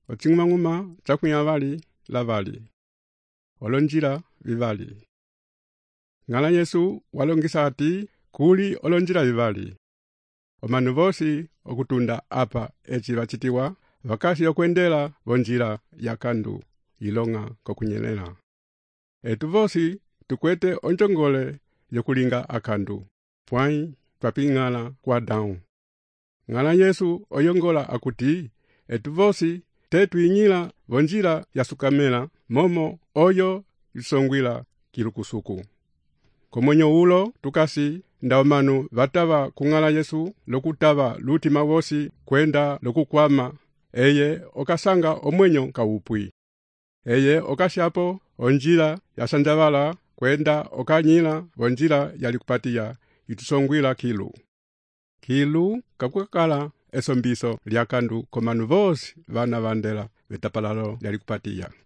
Oching'umang'uma chakunya vali lavali. Olonjila vivali. Ng'ala Yesu walongisa ati kuli olonjila vivali. Omanu vosi okutunda apa echi vachitiwa vakasi yokwendela vonjila ya kandu ilonga kokunyelela. Etu vosi tukwete onjongole yokulinga akandu pwai twaping'ala kwa damu. Ng'ala Yesu oyongola akuti etu vosi tetuinyila vonjila yasukamela momo oyo isongwila kilukusuku. Komonyo ulo tukasi ndaomanu vatava kung'ala Yesu lokutava lutima vosi kwenda lokukwama eye okasanga omwenyo kaupwi. Eye okashapo onjila yasanjavala kwenda okanyila vonjila yalikupatia itusongwila kilu kakukala esombiso lya kandu komanu vosi vana vandela vetapalalo yalikupatia.